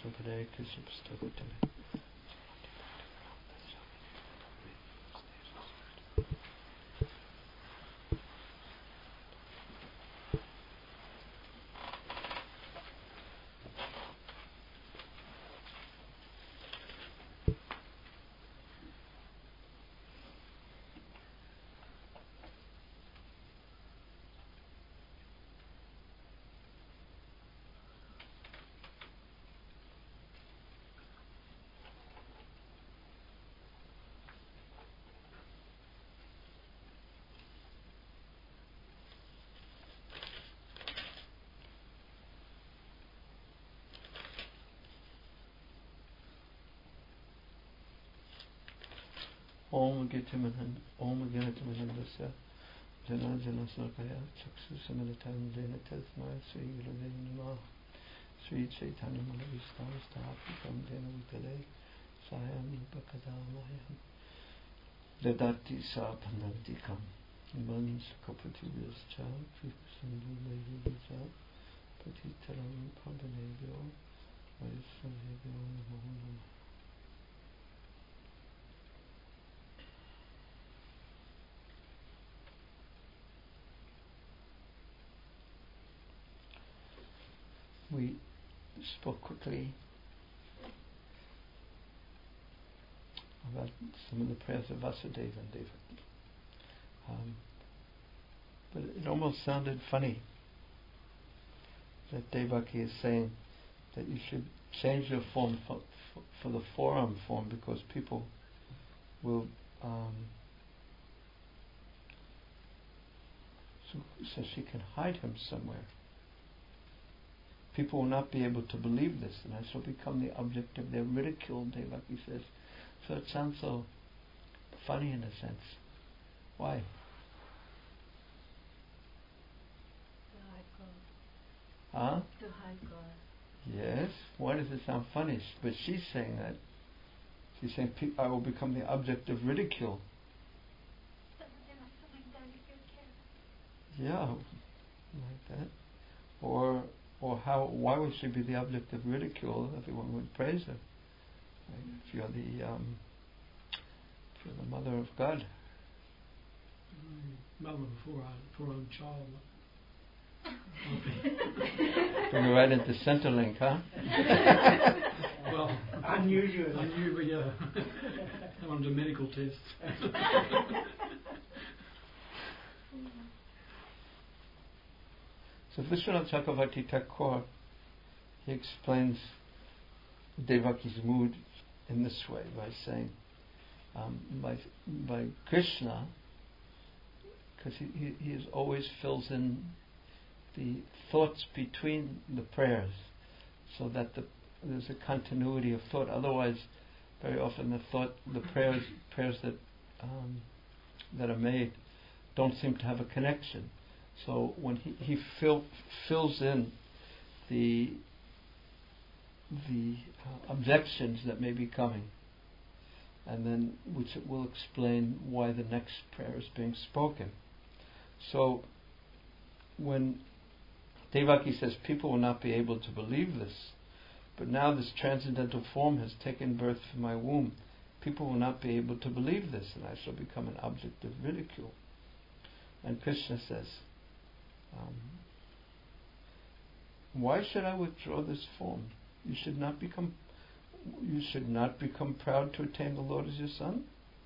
Hare Krishna Prabhupada. Om Gyanatimanandasya Jana Jana Snakaya Chaksu Samalatam Jena Tasmaya Sri Gurave Namaha Sri Chaitanya Manavishtam Sthapitam Jena Vitale Sayam Upakadamayam Dadati Sapanaddikam Mans Kapati Vyascha Kripasandu Levicha Patitaram Padanebhyo Vaisnavebhyo Namo Namaha. We spoke quickly about some of the prayers of Vasudeva and Devaki. But it almost sounded funny that Devaki is saying that you should change your form for the forearm form because people will so she can hide him somewhere. People will not be able to believe this, and I shall become the object of their ridicule, Devaki says. So it sounds so funny in a sense. Why? To hide God. Huh? To hide God. Yes. Why does it sound funny? But she's saying that. She's saying, I will become the object of ridicule. Yeah, like that. Or how? Why would she be the object of ridicule? Everyone would praise her. Right? If you're the mother of God. Mother for our own child. Bring her right into Centrelink, huh? Well, unusual, yeah. I want to do medical tests. So Vishwanath Chakravarti Thakur, he explains Devaki's mood in this way by saying, by Krishna, because he always fills in the thoughts between the prayers, so that there's a continuity of thought. Otherwise, very often the prayers that are made don't seem to have a connection. So when he fills in the objections that may be coming, and then which will explain why the next prayer is being spoken. So when Devaki says people will not be able to believe this, but now this transcendental form has taken birth from my womb, people will not be able to believe this, and I shall become an object of ridicule. And Krishna says, why should I withdraw this form? You should not become proud to attain the Lord as your son?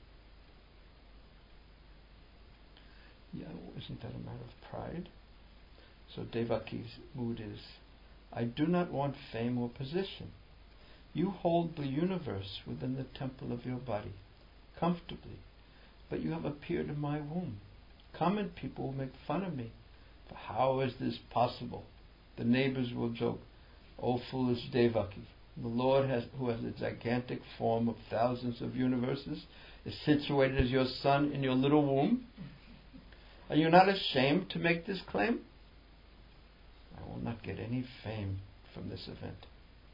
Yeah, isn't that a matter of pride? So Devaki's mood is, I do not want fame or position. You hold the universe within the temple of your body, comfortably, but you have appeared in my womb. Common people will make fun of me. But how is this possible? The neighbors will joke, O foolish Devaki, the Lord who has a gigantic form of thousands of universes is situated as your son in your little womb? Are you not ashamed to make this claim? I will not get any fame from this event.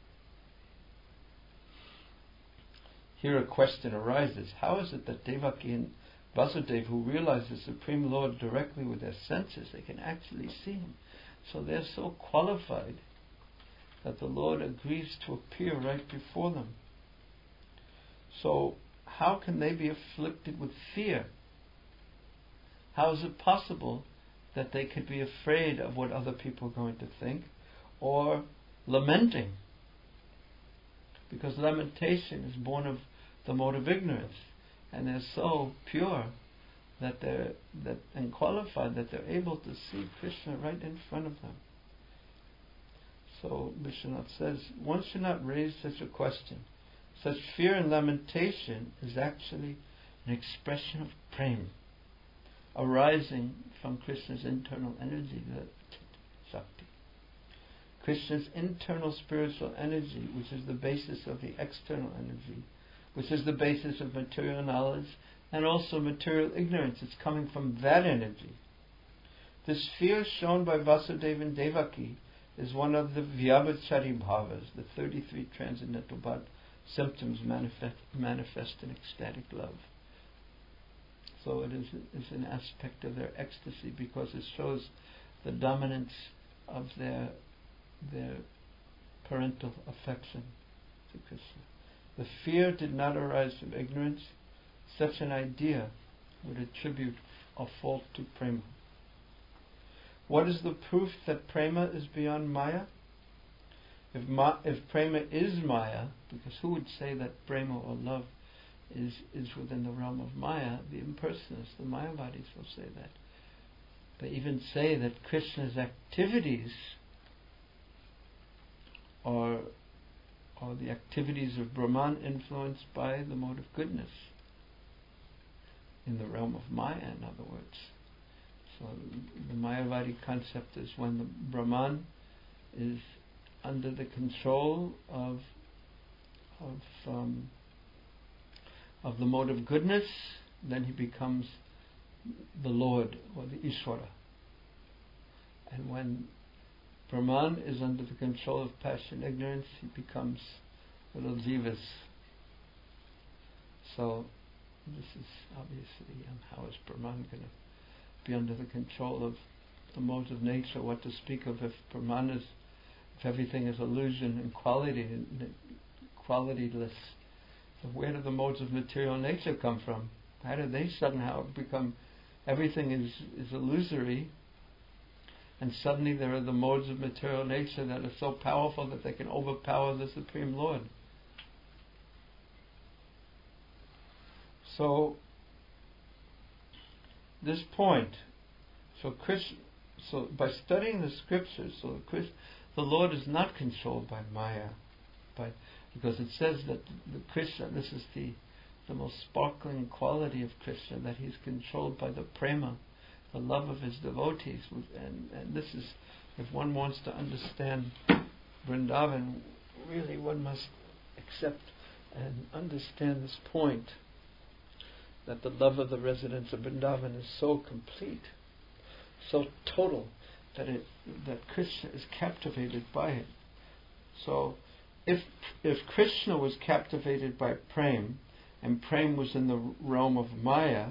Here a question arises. How is it that Devaki and Vasudeva, who realize the Supreme Lord directly with their senses, they can actually see Him? So they're so qualified that the Lord agrees to appear right before them. So how can they be afflicted with fear? How is it possible that they could be afraid of what other people are going to think, or lamenting? Because lamentation is born of the mode of ignorance, and they're so pure and qualified that they're able to see Krishna right in front of them. So Vishwanath says, one should not raise such a question. Such fear and lamentation is actually an expression of prema, arising from Krishna's internal energy, the Shakti. Krishna's internal spiritual energy, which is the basis of the external energy, which is the basis of material knowledge and also material ignorance. It's coming from that energy. This fear shown by Vasudeva and Devaki is one of the Vyabhachari bhavas, the 33 transcendental symptoms manifest in ecstatic love. So it is an aspect of their ecstasy, because it shows the dominance of their parental affection to Krishna. The fear did not arise from ignorance. Such an idea would attribute a fault to prema. What is the proof that prema is beyond Maya? If prema is Maya, because who would say that prema or love is within the realm of Maya? The impersonalists, the Mayavadis will say that. They even say that Krishna's activities are the activities of Brahman influenced by the mode of goodness. In the realm of Maya, in other words. So the Mayavadi concept is when the Brahman is under the control of the mode of goodness, then he becomes the Lord or the Ishvara. And when Brahman is under the control of passion, ignorance, he becomes little jivas. So this is obviously, how is Brahman going to be under the control of the modes of nature? What to speak of if Brahman is, if everything is illusion and qualityless? So where do the modes of material nature come from? How do they somehow become, everything is illusory, and suddenly there are the modes of material nature that are so powerful that they can overpower the Supreme Lord? So this point, so by studying the scriptures, the Lord is not controlled by Maya, because it says that the Krishna, this is the most sparkling quality of Krishna, that he's controlled by the prema, the love of his devotees. And this is, if one wants to understand Vrindavan, really one must accept and understand this point, that the love of the residents of Vrindavan is so complete, so total, that Krishna is captivated by it. So if Krishna was captivated by Prem, and Prem was in the realm of Maya,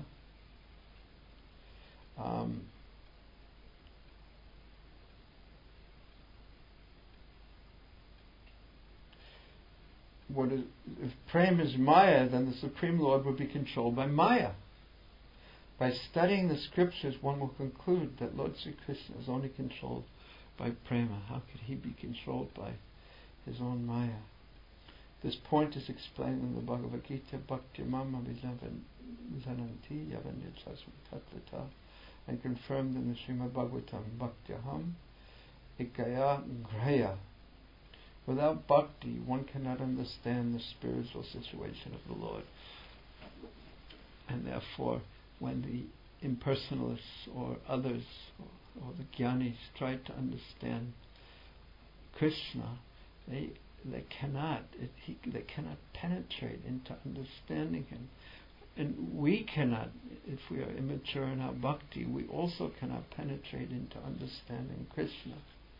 if Prem is Maya, then the Supreme Lord would be controlled by Maya. By studying the scriptures, one will conclude that Lord Sri Krishna is only controlled by Prema. How could he be controlled by his own Maya? This point is explained in the Bhagavad Gita, Bhakti Mama Vijananti Yavanyatasvatatlata, and confirmed in the Srimad Bhagavatam, Bhaktyaham Ikaya Graya. Without bhakti, one cannot understand the spiritual situation of the Lord. And therefore, when the impersonalists or others, or the jnanis, try to understand Krishna, they cannot penetrate into understanding him. And we cannot, if we are immature in our bhakti, we also cannot penetrate into understanding Krishna.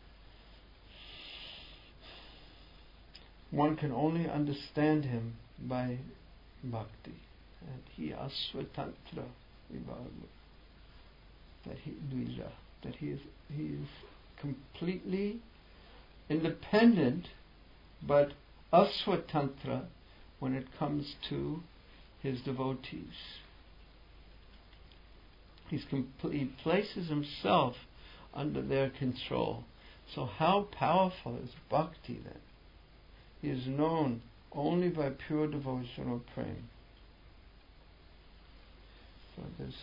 One can only understand him by bhakti. And he asvatantra vibhaga. That he is completely independent, but aswatantra when it comes to his devotees. He places himself under their control. So how powerful is bhakti then? He is known only by pure devotional prema. So there's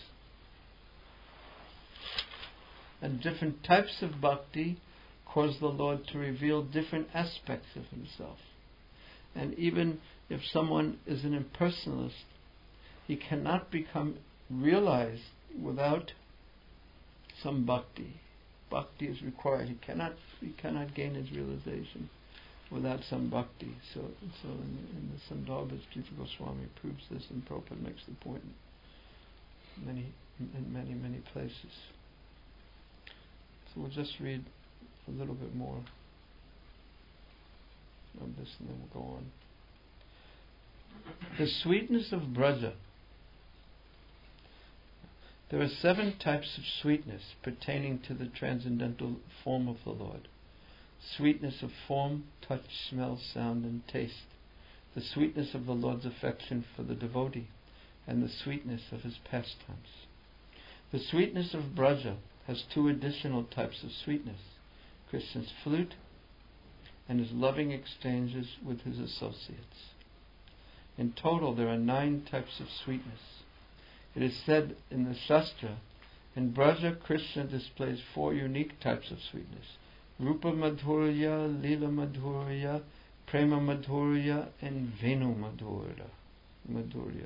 and different types of bhakti cause the Lord to reveal different aspects of himself. And even if someone is an impersonalist, he cannot become realized without some bhakti. Bhakti is required. He cannot gain his realization without some bhakti. So in the Sandarbhas, Jiva Goswami proves this, and Prabhupada makes the point in many places. So we'll just read a little bit more of this and then we'll go on. The sweetness of Braja. There are 7 types of sweetness pertaining to the transcendental form of the Lord. Sweetness of form, touch, smell, sound, and taste. The sweetness of the Lord's affection for the devotee, and the sweetness of his pastimes. The sweetness of Braja has 2 additional types of sweetness: Krishna's flute and his loving exchanges with his associates. In total, there are 9 types of sweetness. It is said in the Shastra, in Braja, Krishna displays 4 unique types of sweetness: Rupa Madhurya, Lila Madhurya, Prema Madhurya, and Venu Madhurya.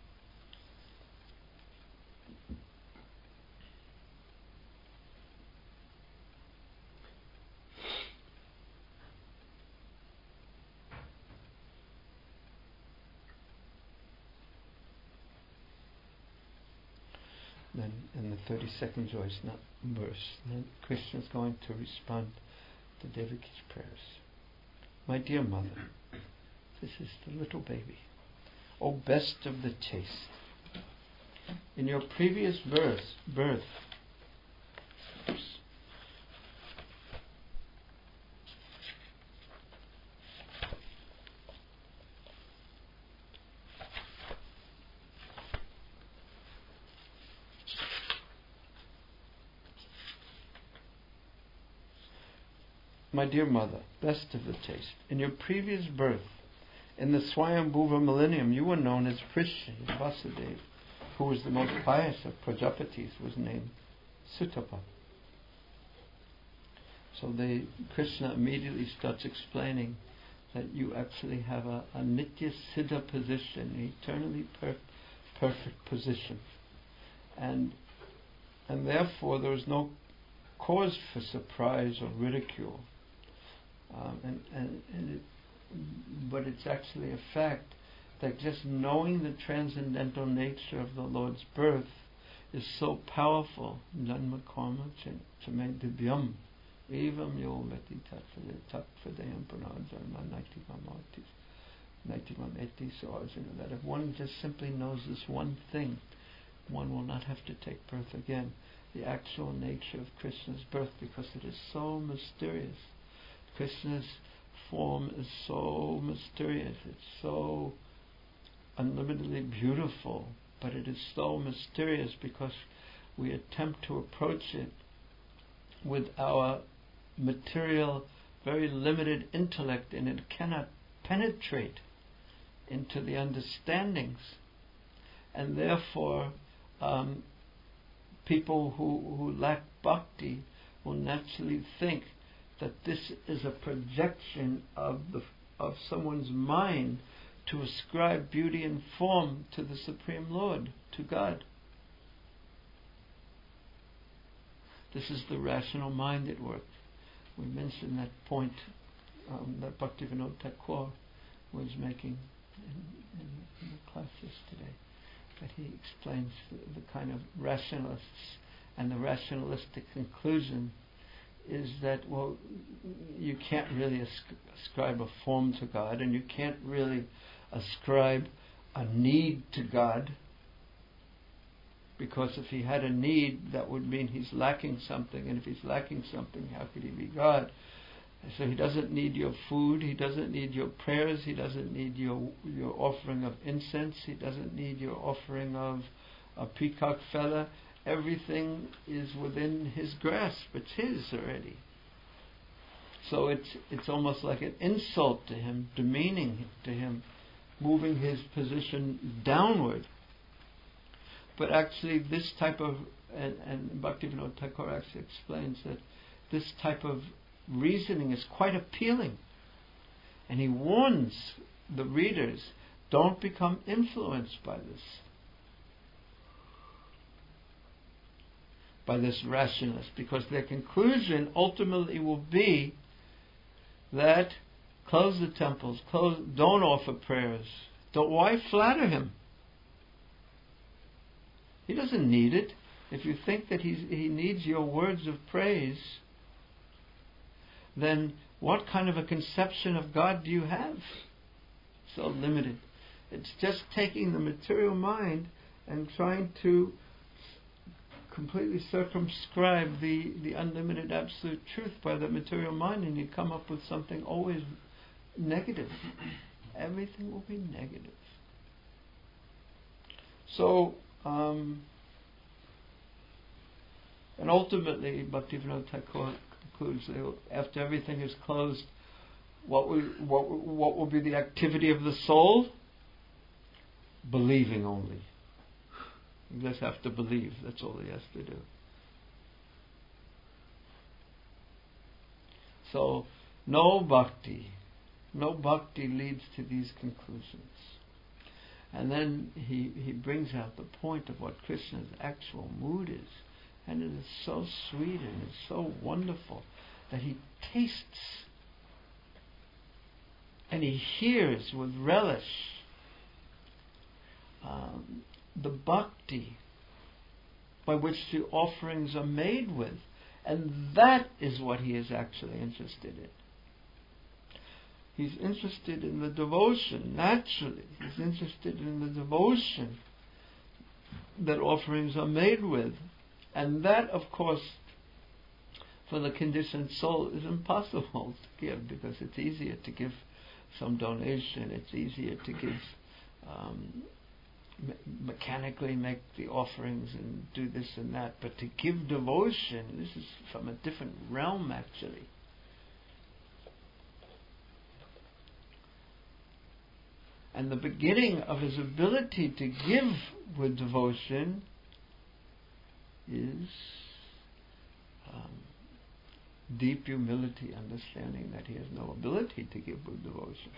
Then in the 32nd verse, then Krishna is going to respond to Devaki's prayers. My dear mother, this is the little baby, O best of the chaste. In your previous birth, my dear mother, best of the chaste, in your previous birth, in the Swayambhuva millennium, you were known as Prishya. Vasudeva, who was the most pious of Prajapatis, was named Sutapa. So Krishna immediately starts explaining that you actually have a nitya siddha position, an eternally perfect position. And therefore there is no cause for surprise or ridicule. But it's actually a fact that just knowing the transcendental nature of the Lord's birth is so powerful. Janma karma chame divyam evam yo veti tatfadayam pranadharma naitimam eti. So that if one just simply knows this one thing, one will not have to take birth again. The actual nature of Krishna's birth, because it is so mysterious. Krishna's form is so mysterious. It's so unlimitedly beautiful, but it is so mysterious because we attempt to approach it with our material, very limited intellect, and it cannot penetrate into the understandings. And therefore, people who lack bhakti will naturally think that this is a projection of someone's mind to ascribe beauty and form to the Supreme Lord, to God. This is the rational mind at work. We mentioned that point that Bhaktivinoda Thakur was making in the class yesterday, that he explains the kind of rationalists, and the rationalistic conclusion is that, well, you can't really ascribe a form to God, and you can't really ascribe a need to God, because if he had a need, that would mean he's lacking something, and if he's lacking something, how could he be God? So he doesn't need your food, he doesn't need your prayers, he doesn't need your offering of incense, he doesn't need your offering of a peacock feather. Everything is within his grasp. It's his already. So it's almost like an insult to him, demeaning to him, moving his position downward. But actually this type of, and Bhaktivinoda Thakur actually explains that this type of reasoning is quite appealing. And he warns the readers, don't become influenced by this rationalist, because their conclusion ultimately will be that close the temples, don't offer prayers. Why flatter him? He doesn't need it. If you think that he needs your words of praise, then what kind of a conception of God do you have? So limited. It's just taking the material mind and trying to completely circumscribe the unlimited absolute truth by the material mind, and you come up with something always negative. Everything will be negative. So, and ultimately, Bhaktivinoda Thakur concludes, after everything is closed, what will be the activity of the soul? Believing only. You just have to believe. That's all he has to do. So, no bhakti leads to these conclusions. And then he brings out the point of what Krishna's actual mood is. And it is so sweet and it's so wonderful that he tastes and he hears with relish the bhakti by which the offerings are made with. And that is what he is actually interested in. He's interested in the devotion, naturally. He's interested in the devotion that offerings are made with. And that, of course, for the conditioned soul is impossible to give, because it's easier to give some donation, it's easier to give, mechanically make the offerings and do this and that. But to give devotion, this is from a different realm actually. And the beginning of his ability to give with devotion is deep humility, understanding that he has no ability to give with devotion.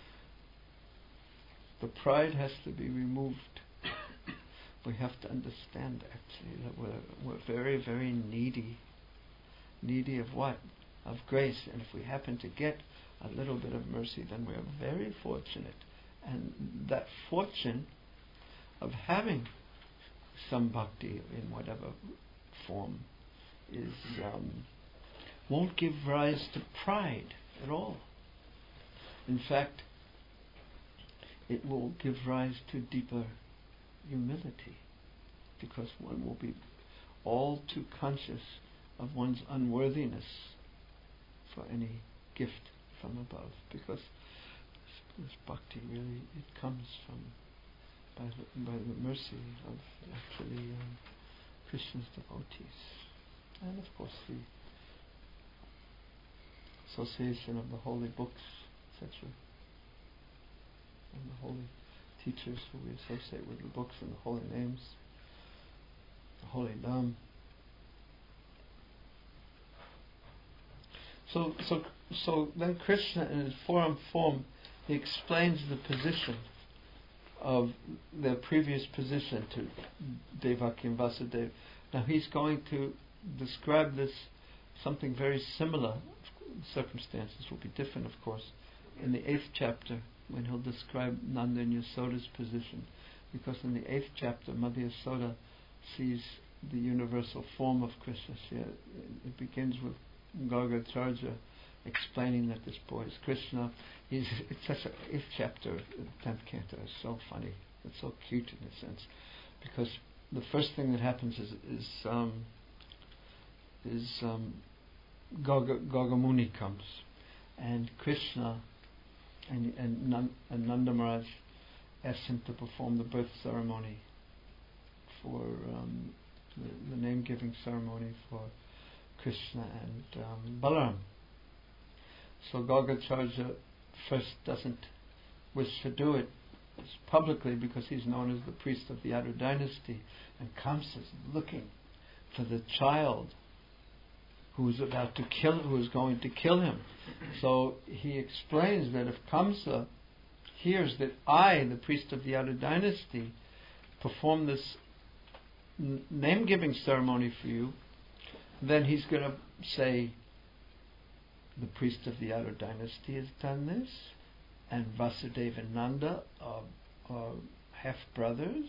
The pride has to be removed. We have to understand actually that we're very, very needy. Needy of what? Of grace. And if we happen to get a little bit of mercy, then we are very fortunate. And that fortune of having some bhakti in whatever form is won't give rise to pride at all. In fact, it will give rise to deeper humility, because one will be all too conscious of one's unworthiness for any gift from above, because this bhakti really, it comes from by the mercy of actually Krishna's devotees, and of course the association of the holy books, etc., and the holy teachers who we associate with the books and the holy names, the holy Dham. So then Krishna, in his form, he explains the position of their previous position to Devaki and Vasudeva. Now he's going to describe this, something very similar. Circumstances will be different, of course, in the 8th chapter, when he'll describe Nanda and Yasoda's position. Because in the 8th chapter, Mother Yasoda sees the universal form of Krishna. It begins with Gargacharya explaining that this boy is Krishna. It's such a 8th chapter, 10th canto. It's so funny. It's so cute in a sense, because the first thing that happens is Gargamuni comes, and Krishna and Nanda Maharaj asked him to perform the birth ceremony for the name-giving ceremony for Krishna and Balaram. So Gargacharya first doesn't wish to do it publicly because he's known as the priest of the Yadu dynasty, and Kamsa is looking for the child who's going to kill him. So he explains that if Kamsa hears that I, the priest of the Yadu dynasty, perform this name-giving ceremony for you, then he's going to say, the priest of the Yadu dynasty has done this, and Vasudeva and Nanda are half-brothers.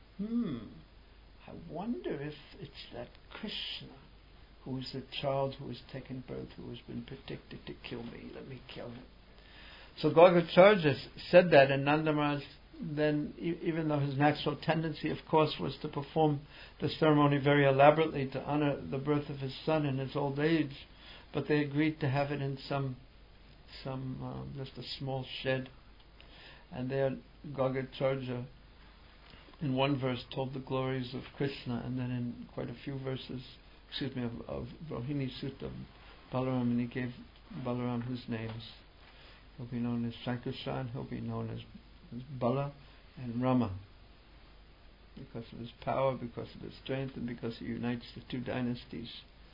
I wonder if it's that Krishna who is the child who has taken birth, who has been predicted to kill me. Let me kill him. So Gargacharya said that, and Nanda Maharaj then, even though his natural tendency, of course, was to perform the ceremony very elaborately to honor the birth of his son in his old age, but they agreed to have it in some just a small shed. And there Gargacharya in one verse told the glories of Krishna, and then in quite a few verses, of Rohini Sutta, Balaram, and he gave Balaram his names. He'll be known as Sankarshan, he'll be known as Bala and Rama, because of his power, because of his strength, and because he unites the two dynasties.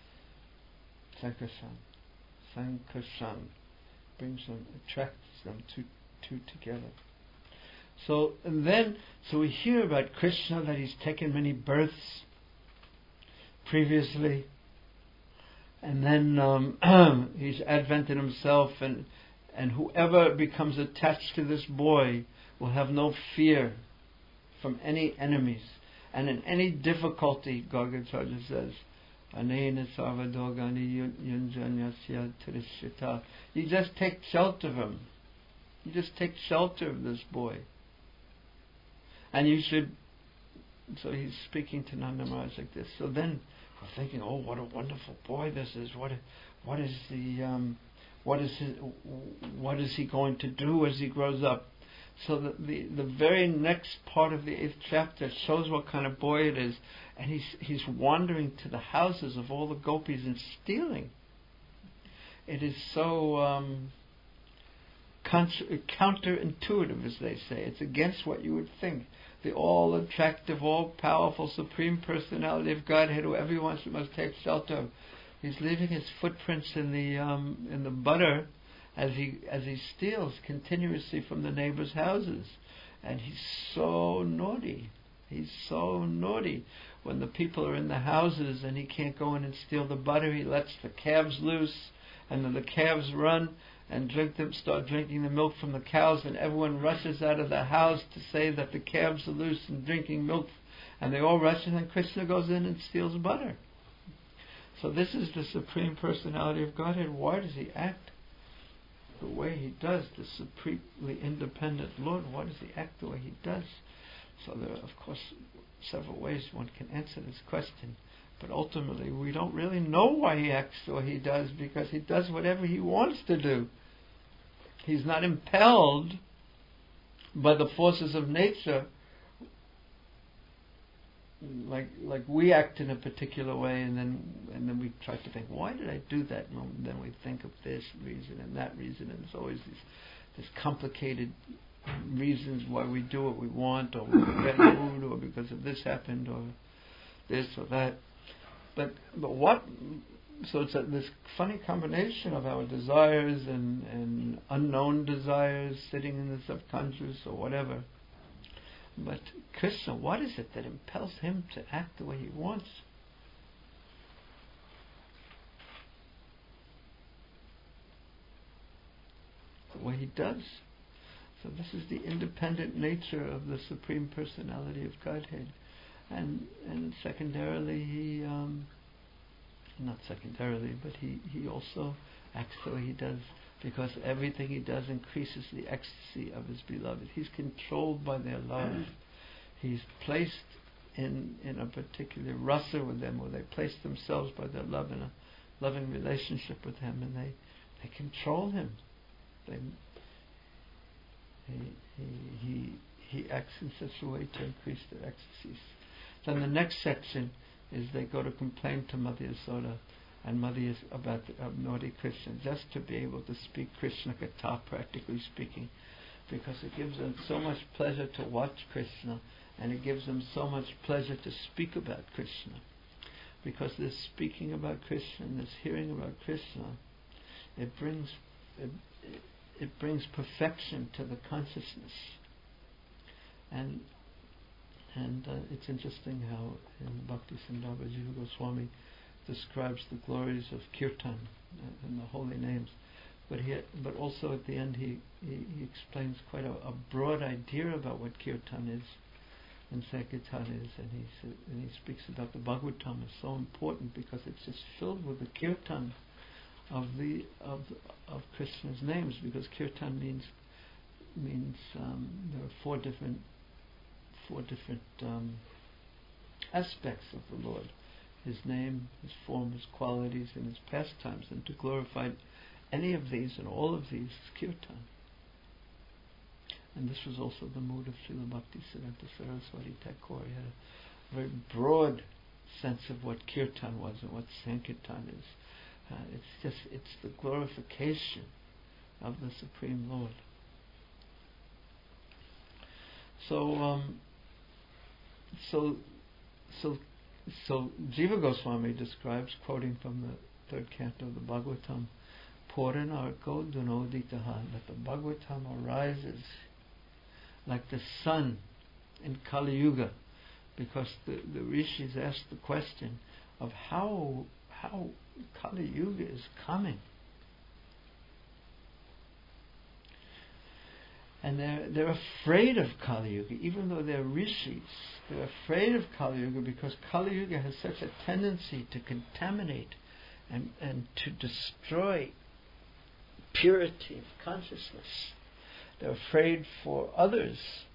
Sankarshan brings them, attracts them two together. So we hear about Krishna, that he's taken many births previously, and then he's advented himself, and whoever becomes attached to this boy will have no fear from any enemies, and in any difficulty, Gargacharya says, Anena Sarvadogani Yunjanyasya Tirishita. You just take shelter of him. You just take shelter of this boy. And you should. So he's speaking to Nanda Maharaj like this. So then we're thinking, oh, what a wonderful boy this is. What is he going to do as he grows up? So the very next part of the 8th chapter shows what kind of boy it is, and he's wandering to the houses of all the gopis and stealing. It is so counterintuitive, as they say. It's against what you would think. The all-attractive, all-powerful Supreme Personality of Godhead, who everyone must take shelter of, he's leaving his footprints in the butter as he steals continuously from the neighbors' houses. And he's so naughty. He's so naughty. When the people are in the houses and he can't go in and steal the butter, he lets the calves loose, and then the calves run and start drinking the milk from the cows, and everyone rushes out of the house to say that the calves are loose and drinking milk, and they all rush, and then Krishna goes in and steals butter. So this is the Supreme Personality of Godhead. Why does he act the way he does, the supremely independent Lord? Why does he act the way he does? So there are, of course, several ways one can answer this question. But ultimately, we don't really know why he acts the way he does, because he does whatever he wants to do. He's not impelled by the forces of nature like we act in a particular way, and then we try to think, why did I do that? And then we think of this reason and that reason, and there's always this complicated reasons why we do what we want, or we get in the mood, or because of this happened, or this or that. But what? So it's this funny combination of our desires and unknown desires sitting in the subconscious or whatever. But Krishna, what is it that impels him to act the way he wants? The way he does. So this is the independent nature of the Supreme Personality of Godhead. And secondarily, he also acts the way he does, because everything he does increases the ecstasy of his beloved. He's controlled by their love. He's placed in a particular rasa with them, or they place themselves by their love in a loving relationship with him, and They control him. He acts in such a way to increase their ecstasies. Then the next section is they go to complain to Mother Yasoda and Mother about naughty Krishna, just to be able to speak Krishna Katha, practically speaking, because it gives them so much pleasure to watch Krishna, and it gives them so much pleasure to speak about Krishna. Because this speaking about Krishna and this hearing about Krishna, it brings perfection to the consciousness. And it's interesting how in Bhakti Sandarbha Jiva Goswami describes the glories of Kirtan and the holy names. But also at the end he explains quite a broad idea about what Kirtan is and Sankirtan is, and he speaks about the Bhagavatam is so important because it's just filled with the Kirtan of Krishna's names, because Kirtan means there are four different aspects of the Lord: His name, His form, His qualities, and His pastimes. And to glorify any of these and all of these is Kirtan. And this was also the mood of Srila Bhaktisiddhanta Saraswati Thakur. He had a very broad sense of what Kirtan was and what Sankirtan is. It's the glorification of the Supreme Lord. So Jiva Goswami describes, quoting from the third canto of the Bhagavatam, Puranarko Dunoditaha, that the Bhagavatam arises like the sun in Kali Yuga, because the rishis asked the question of how Kali Yuga is coming. And they're afraid of Kali Yuga, even though they're rishis. They're afraid of Kali Yuga because Kali Yuga has such a tendency to contaminate and to destroy purity of consciousness. They're afraid for others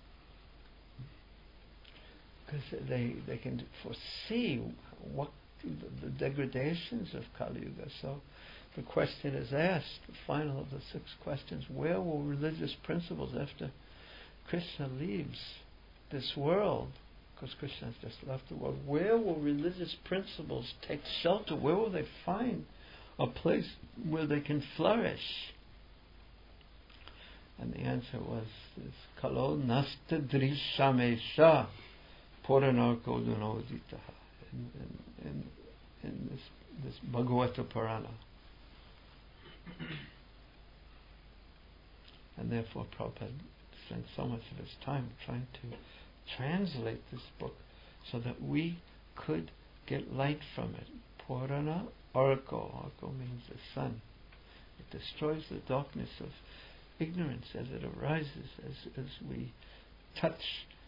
because they can foresee what the degradations of Kali Yuga. So the question is asked, the final of the 6 questions: where will religious principles, after Krishna leaves this world, because Krishna has just left the world, where will religious principles take shelter? Where will they find a place where they can flourish? And the answer was this: Kalo nasta drishamesha puranarko dunoditaha, in this Bhagavata Purana. And therefore Prabhupada spent so much of his time trying to translate this book so that we could get light from it. Purana Arko. Arko means the sun. It destroys the darkness of ignorance as it arises, as we touch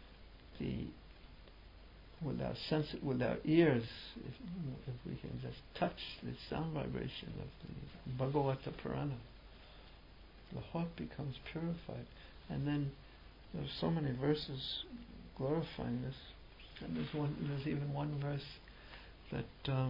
with our ears, if we can just touch the sound vibration of the Bhagavata Purana, the heart becomes purified. And then there's so many verses glorifying this. And there's even one verse that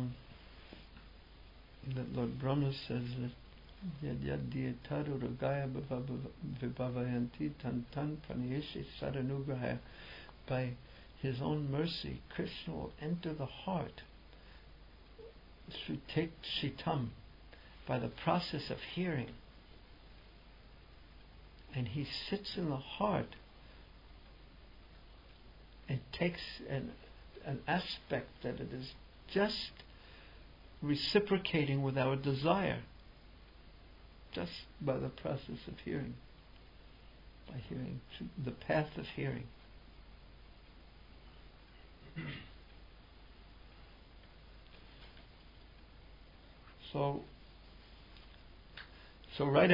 Lord Brahma says that Yad yad diyataru ragaya vibhavayanti tan tan praniyeshi sadanugrahaya. By His own mercy, Krishna will enter the heart through take shitam, by the process of hearing. And He sits in the heart and takes an aspect that it is just reciprocating with our desire, just by the process of hearing, by hearing, the path of hearing. So right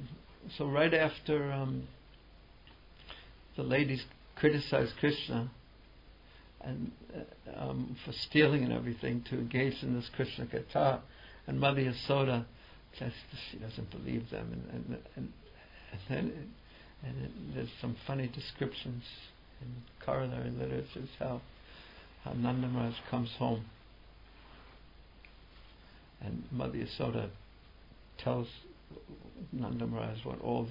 after the ladies criticized Krishna and for stealing and everything, to engage in this Krishna Katha, and Mother Yasoda says she doesn't believe them, and then there's some funny descriptions in corollary literatures how Nanda Maharaj comes home and Mother Yasoda tells Nanda Maharaj, what all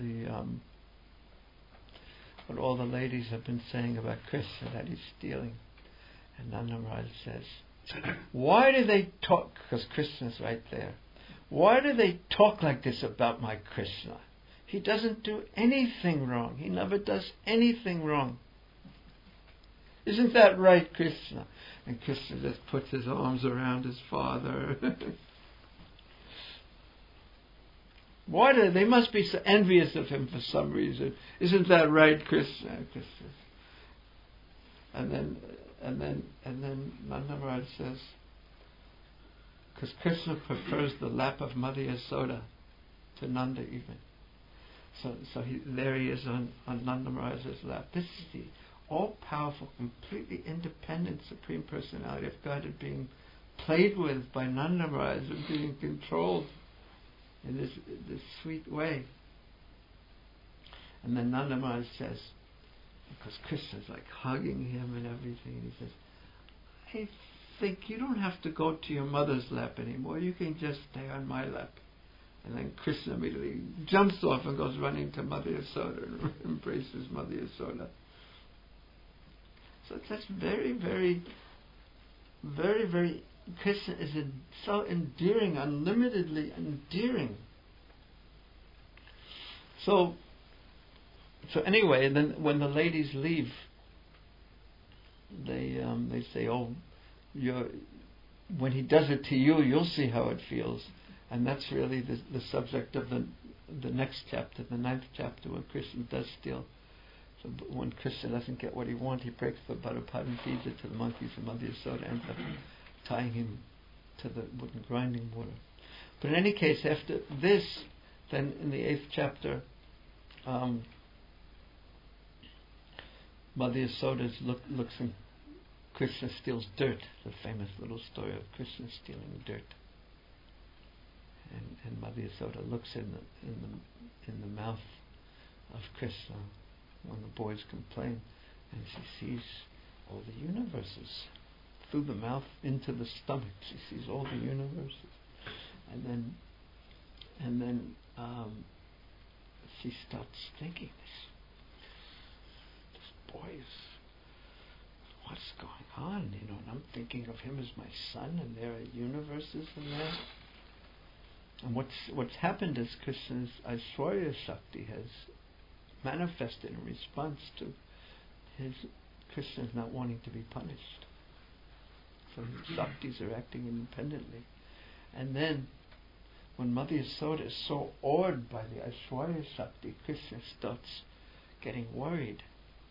the ladies have been saying about Krishna, that he's stealing. And Nanda Maharaj says, why do they talk, because Krishna's right there, why do they talk like this about my Krishna? He doesn't do anything wrong. He never does anything wrong. Isn't that right, Krishna? And Krishna just puts his arms around his father. Why do they must be so envious of him for some reason? Isn't that right, Krishna? And then Nanda Maharaj says, because Krishna prefers the lap of Mother Yasoda to Nanda even. So there he is on Nanda Maharaj's lap. This is the all-powerful, completely independent Supreme Personality of Godhead being played with by Nanda Maharaj and being controlled in this sweet way. And then Nanda Maharaj says, because Krishna's like hugging him and everything, he says, I think you don't have to go to your mother's lap anymore. You can just stay on my lap. And then Krishna immediately jumps off and goes running to Mother Yasoda and embraces Mother Yasoda. So that's very, very, very, very, Krishna is so endearing, unlimitedly endearing. So anyway, then when the ladies leave, they say, "Oh, when he does it to you, you'll see how it feels." And that's really the subject of the next chapter, the 9th chapter, where Krishna does steal. So when Krishna doesn't get what he wants, he breaks the butter pot and feeds it to the monkeys, and Mother Yasoda ends up tying him to the wooden grinding mortar. But in any case, after this, then in the 8th chapter, Mother Yasoda looks and Krishna steals dirt, the famous little story of Krishna stealing dirt. And Mother Yasoda looks in the mouth of Krishna when the boys complain, and she sees all the universes through the mouth into the stomach. She sees all the universes, and then she starts thinking, this boy is, what's going on? And I'm thinking of him as my son, and there are universes in there. And what's happened is Krishna's Aishwarya Shakti has manifested in response to Krishna's not wanting to be punished. So his Shaktis are acting independently. And then, when Mother Yasoda is so awed by the Aishwarya Shakti, Krishna starts getting worried.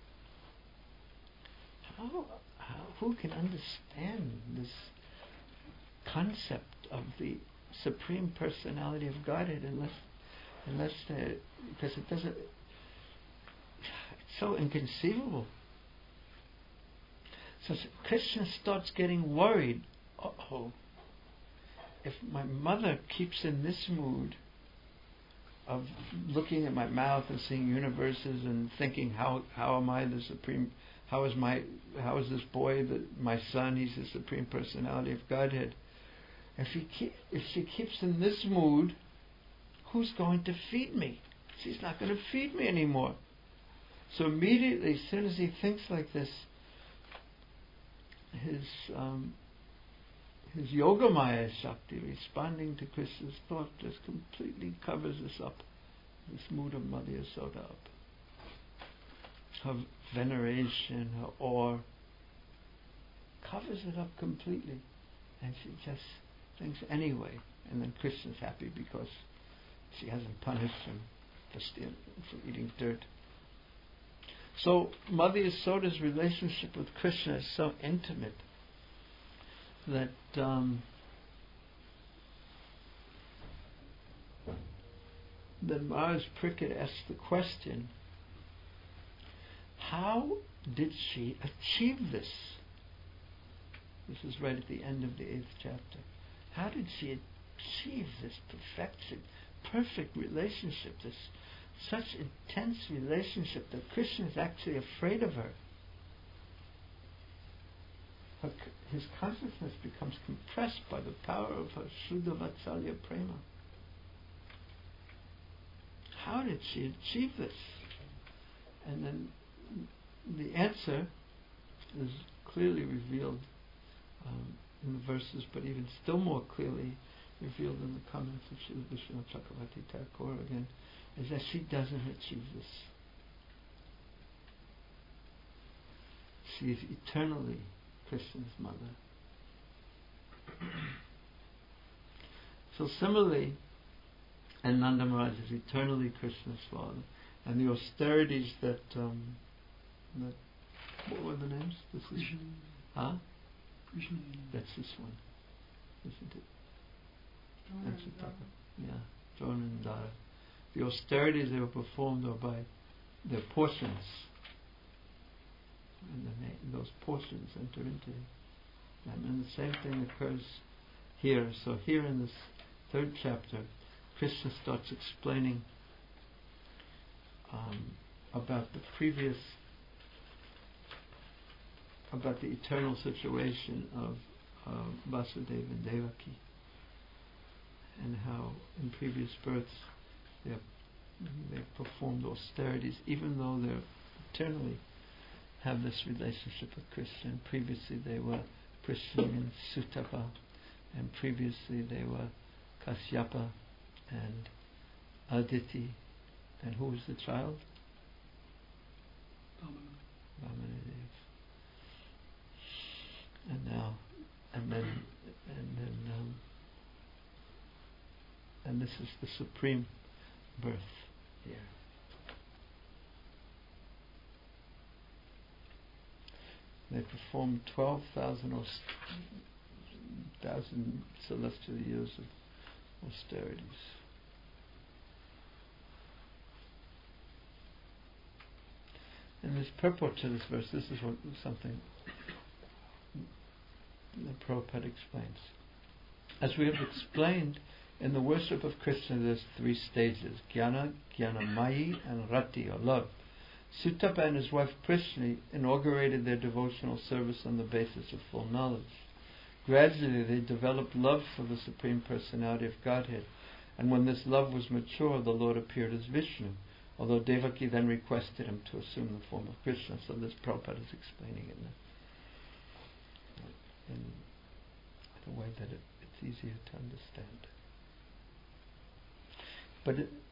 Who can understand this concept of the Supreme Personality of Godhead unless because it doesn't, it's so inconceivable. So Krishna starts getting worried. If my mother keeps in this mood of looking at my mouth and seeing universes and thinking, how am I the Supreme? How is this boy my son? He's the Supreme Personality of Godhead. If she keeps in this mood, who's going to feed me? She's not going to feed me anymore. So immediately, as soon as he thinks like this, his Yogamaya Shakti, responding to Krishna's thought, just completely covers this up, this mood of Mother Yasoda up. Her veneration, her awe, covers it up completely, and she just thinks anyway. And then Krishna's happy because she hasn't punished him for eating dirt. So Mother Yasoda's relationship with Krishna is so intimate that then Maharaj Parikshit asks the question, how did she achieve this? This is right at the end of the 8th chapter. How did she achieve this perfection, perfect relationship, this such intense relationship that Krishna is actually afraid of her? His consciousness becomes compressed by the power of her Shuddha Vatsalya Prema. how did she achieve this? And then the answer is clearly revealed in the verses, but even still more clearly revealed in the comments of Srila Vishnu Chakravarti Thakur again, is that she doesn't achieve this. She is eternally Krishna's mother. So similarly, and Nanda Maharaj is eternally Krishna's father, and the austerities that what were the names? This is Krishna. That's this one, isn't it? That's it. Yeah, Drona and Dara. The austerities they were performed are by their portions, and those portions enter into them. And the same thing occurs here. So here in this third chapter, Krishna starts explaining about the eternal situation of Vasudeva and Devaki, and how in previous births they performed austerities, even though they eternally have this relationship with Krishna. And previously they were Krishna and Sutapa, and previously they were Kashyapa and Aditi, and who was the child? Vamanadev. And this is the supreme birth here. They performed 12,000 celestial years of austerities. And this purport to this verse, this is something the Prabhupada explains. As we have explained, in the worship of Krishna there's three stages: Jnana, Jnanamayi, and Rati, or love. Sutapa and his wife Prishni inaugurated their devotional service on the basis of full knowledge. Gradually they developed love for the Supreme Personality of Godhead, and when this love was mature, the Lord appeared as Vishnu, although Devaki then requested him to assume the form of Krishna. So this Prabhupada is explaining it in the way that it's easier to understand. But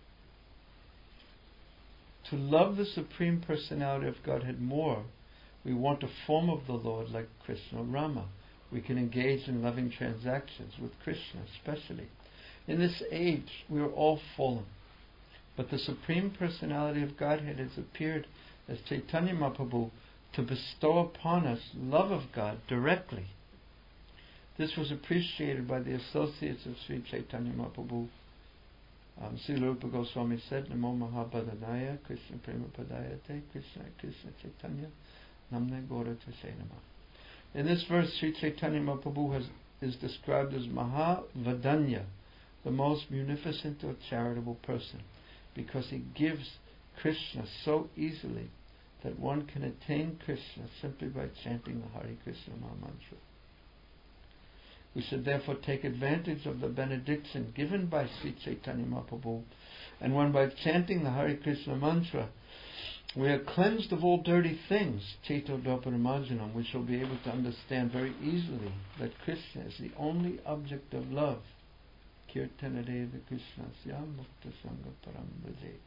to love the Supreme Personality of Godhead more, we want a form of the Lord like Krishna or Rama. We can engage in loving transactions with Krishna especially. In this age, we are all fallen. But the Supreme Personality of Godhead has appeared as Chaitanya Mahaprabhu to bestow upon us love of God directly. This was appreciated by the associates of Sri Chaitanya Mahaprabhu. Srila Rupa Goswami said, Namo Mahabhadanaya, Krishna Prema Padayate, Krishna Chaitanya, Namne Gora Tase Nama. In this verse, Sri Chaitanya Mahaprabhu is described as Mahavadanya, the most munificent or charitable person, because he gives Krishna so easily that one can attain Krishna simply by chanting the Hare Krishna Maha Mantra. We should therefore take advantage of the benediction given by Sri Chaitanya Mahaprabhu, and when by chanting the Hare Krishna mantra we are cleansed of all dirty things, Chaito Doparamarjanam, we shall be able to understand very easily that Krishna is the only object of love. Kirtanadeva Krishnasya Mukta Sangha Param Bhajet.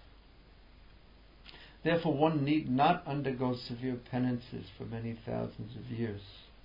Therefore one need not undergo severe penances for many thousands of years.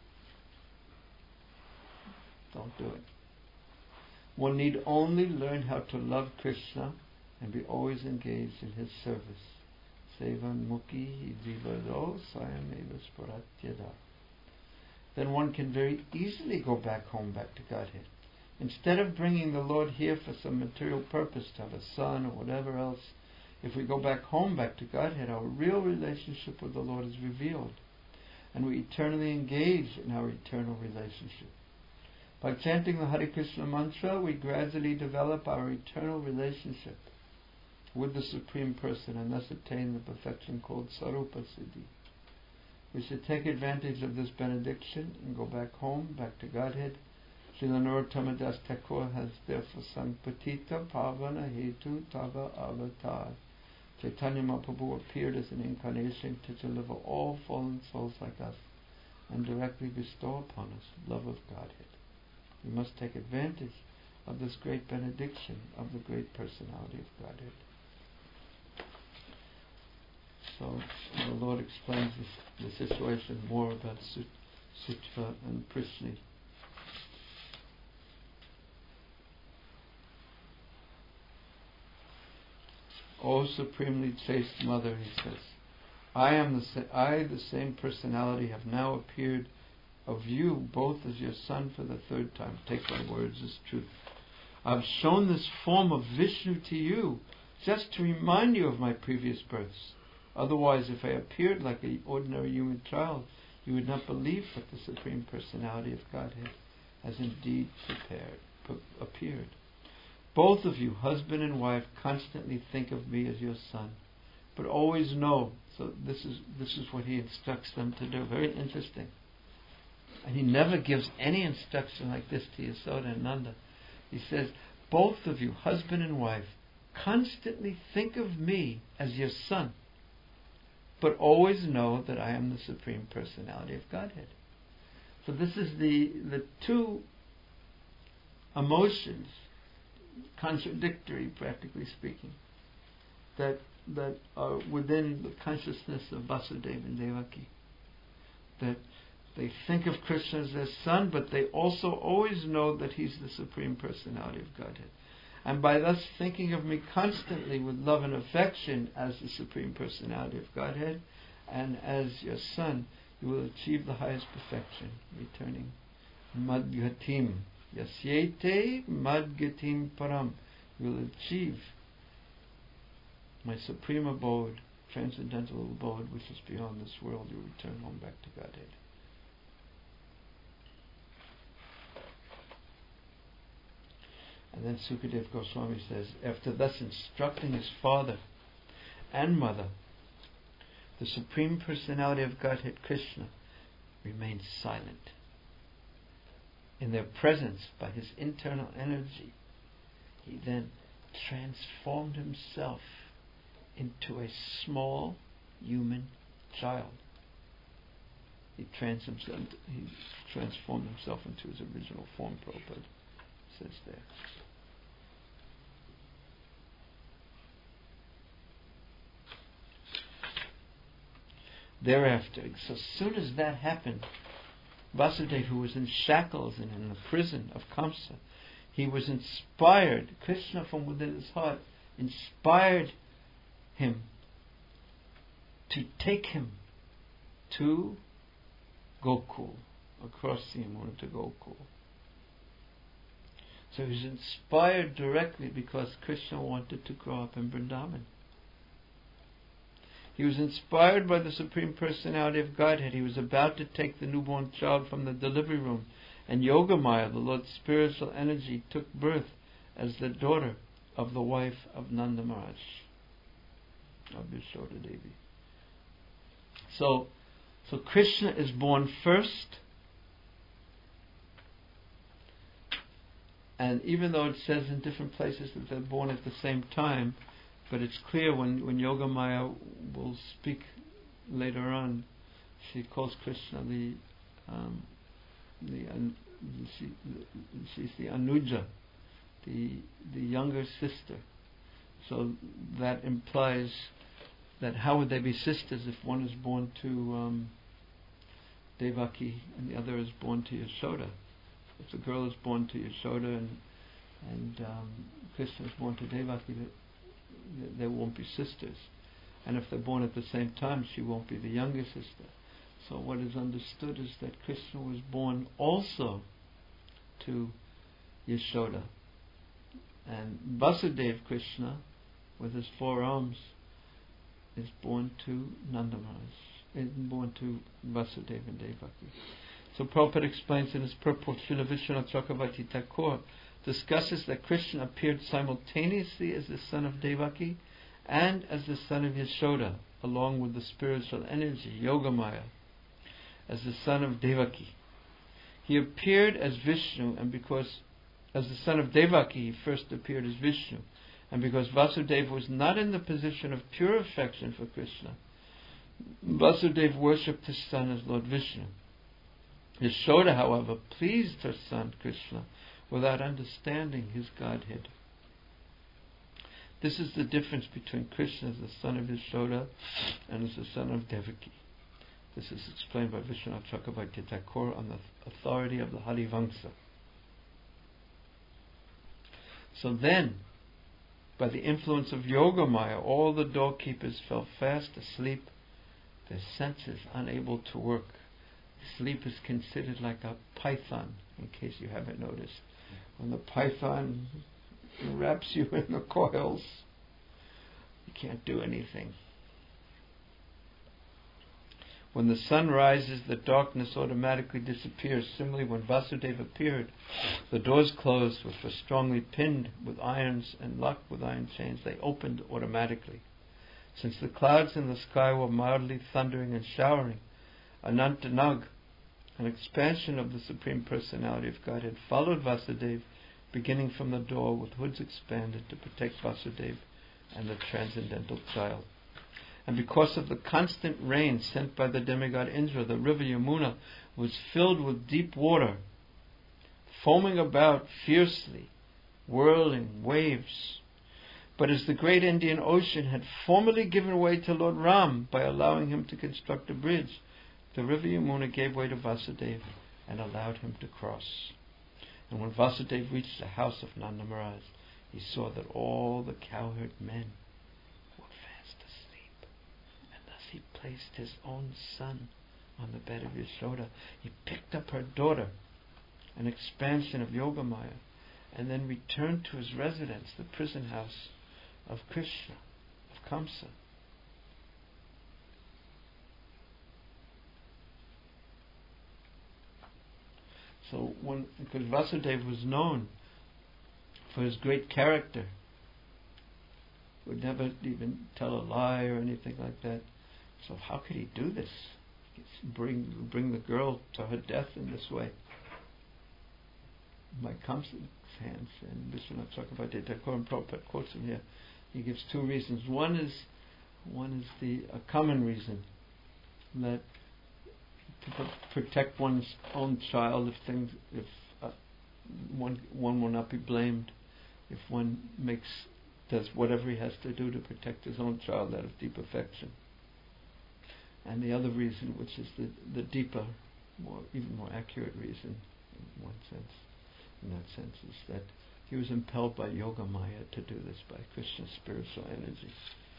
Don't do it. One need only learn how to love Krishna and be always engaged in his service. Sevan Mukhi Jivado Sayam Eva Sparatyada. Then one can very easily go back home, back to Godhead. Instead of bringing the Lord here for some material purpose, to have a son or whatever else, if we go back home, back to Godhead, our real relationship with the Lord is revealed, and we eternally engage in our eternal relationship. By chanting the Hare Krishna mantra, we gradually develop our eternal relationship with the Supreme Person and thus attain the perfection called Sarupa Siddhi. We should take advantage of this benediction and go back home, back to Godhead, Srila Narottama Das Thakur has therefore sung Patita Pavana Hetu Tava Avatar. Chaitanya Mahaprabhu appeared as an incarnation to deliver all fallen souls like us and directly bestow upon us love of Godhead. We must take advantage of this great benediction of the great personality of Godhead. So the Lord explains the situation more about Sutva and Prishni. O supremely chaste mother, he says, I, the same personality, have now appeared of you both as your son for the third time. Take my words as truth. I've shown this form of Vishnu to you just to remind you of my previous births. Otherwise, if I appeared like an ordinary human child, you would not believe that the Supreme Personality of Godhead has indeed appeared. Both of you, husband and wife, constantly think of me as your son, but always know. So this is what he instructs them to do. Very interesting. And he never gives any instruction like this to Yasoda and Nanda. He says, both of you, husband and wife, constantly think of me as your son, but always know that I am the Supreme Personality of Godhead. So this is the two emotions, contradictory, practically speaking, that are within the consciousness of Vasudeva and Devaki. That they think of Krishna as their son, but they also always know that he's the Supreme Personality of Godhead. And by thus thinking of me constantly with love and affection as the Supreme Personality of Godhead and as your son, you will achieve the highest perfection, returning Madgatim. Yasyete Madgatim Param. You will achieve my supreme abode, transcendental abode, which is beyond this world. You return home back to Godhead. And then Sukadev Goswami says, after thus instructing his father and mother, the Supreme Personality of Godhead, Krishna, remained silent. In their presence, by his internal energy, he then transformed himself into a small human child. He transformed himself into his original form, Prabhupada says there. Thereafter, so as soon as that happened, Vasudeva, who was in shackles and in the prison of Kamsa, he was inspired. Krishna from within his heart inspired him to take him to Gokul, across the Yamuna to Gokul. So he was inspired directly because Krishna wanted to grow up in Vrindavan. He was inspired by the Supreme Personality of Godhead. He was about to take the newborn child from the delivery room, and Yogamaya, the Lord's spiritual energy, took birth as the daughter of the wife of Nanda Maharaj, of Yashoda Devi. So Krishna is born first, and even though it says in different places that they're born at the same time, but it's clear when Yogamaya will speak later on, she calls Krishna she's the Anuja, the younger sister. So that implies that how would they be sisters if one is born to Devaki and the other is born to Yashoda? If the girl is born to Yashoda and Krishna is born to Devaki, they won't be sisters. And if they're born at the same time, she won't be the younger sister. So what is understood is that Krishna was born also to Yashoda. And Vasudeva Krishna, with his four arms, is born to Nanda Maharaj, is born to Vasudeva and Devaki. So Prabhupada explains in his purport, Srila Vishwanath Chakravarti Thakur discusses that Krishna appeared simultaneously as the son of Devaki and as the son of Yashoda, along with the spiritual energy, Yogamaya, as the son of Devaki. He appeared as Vishnu, and because as the son of Devaki, he first appeared as Vishnu. And because Vasudeva was not in the position of pure affection for Krishna, Vasudeva worshipped his son as Lord Vishnu. Yashoda, however, pleased her son Krishna without understanding his godhead. This is the difference between Krishna as the son of Yashoda and as the son of Devaki. This is explained by Vishwanath Chakravarti Thakur on the authority of the Harivamsa. So then, by the influence of Yogamaya, all the doorkeepers fell fast asleep, their senses unable to work. Sleep is considered like a python, in case you haven't noticed. When the python wraps you in the coils, you can't do anything. When the sun rises, the darkness automatically disappears. Similarly, when Vasudeva appeared, the doors closed, which were strongly pinned with irons and locked with iron chains. They opened automatically. Since the clouds in the sky were mildly thundering and showering, Anantanag, an expansion of the Supreme Personality of Godhead, followed Vasudeva, beginning from the door with hoods expanded to protect Vasudeva and the transcendental child. And because of the constant rain sent by the demigod Indra, the river Yamuna was filled with deep water, foaming about fiercely, whirling waves. But as the great Indian Ocean had formerly given way to Lord Ram by allowing him to construct a bridge, the river Yamuna gave way to Vasudeva and allowed him to cross. And when Vasudeva reached the house of Nanda Maharaj, he saw that all the cowherd men were fast asleep. And thus he placed his own son on the bed of Yashoda. He picked up her daughter, an expansion of Yogamaya, and then returned to his residence, the prison house of Krishna, of Kamsa. So because Vasudeva was known for his great character, would never even tell a lie or anything like that. So how could he do this? Bring the girl to her death in this way? By Kamsa's hands, and Vishwanath Chakravarti Thakur and Prabhupada quotes him here. He gives two reasons. One is a common reason, that to protect one's own child, if one will not be blamed if one does whatever he has to do to protect his own child out of deep affection. And the other reason, which is the deeper, even more accurate reason, in that sense, is that he was impelled by Yogamaya to do this, by Krishna's spiritual energy.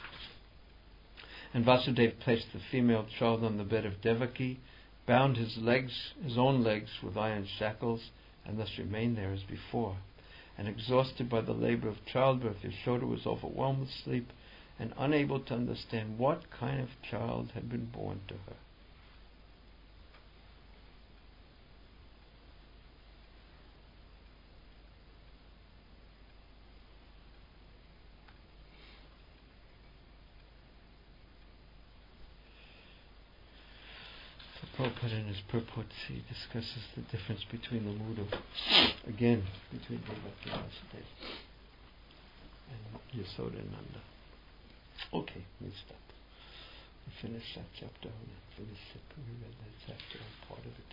And Vasudeva placed the female child on the bed of Devaki, bound his own legs with iron shackles, and thus remained there as before. And exhausted by the labor of childbirth, Yashoda was overwhelmed with sleep and unable to understand what kind of child had been born to her. Prabhupada in his purports, he discusses the difference between the mood of, again, between Devaki and Vasudeva and Yasoda and Nanda. Okay, we stop. We finish that chapter. We read that chapter and part of it.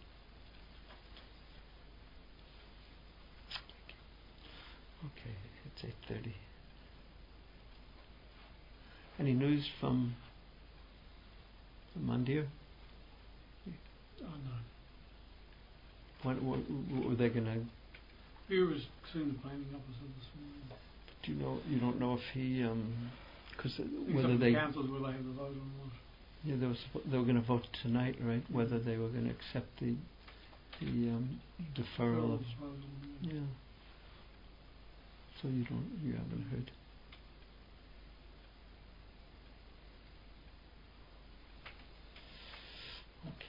Okay, it's 8:30. Any news from Mandir? Oh, no. What were they going to? He was seeing the planning officer this morning. You don't know if he, because whether they they councils will they have a vote on what? Yeah, they were going to vote tonight, right? Whether they were going to accept the deferral of. Yeah. So you haven't heard. Okay.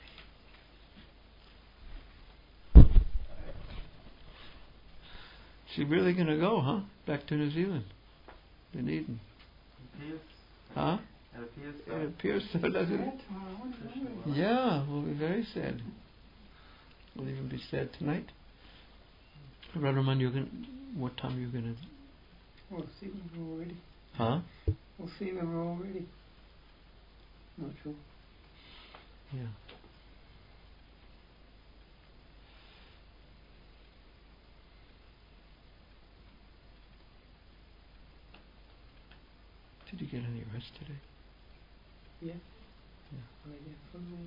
She really going to go, huh? Back to New Zealand, Dunedin. Huh? It appears so, doesn't it? Yeah, we'll be very sad. will even be said tonight. Radhaman, what time are you going to... We'll see when we're all ready. Huh? We'll see when we're all ready. Not sure. Yeah. Did you get any rest today? Yeah. Yeah. I get from there.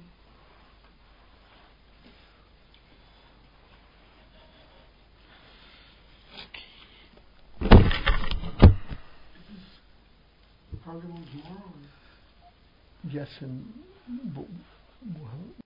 Program on tomorrow? Yes, and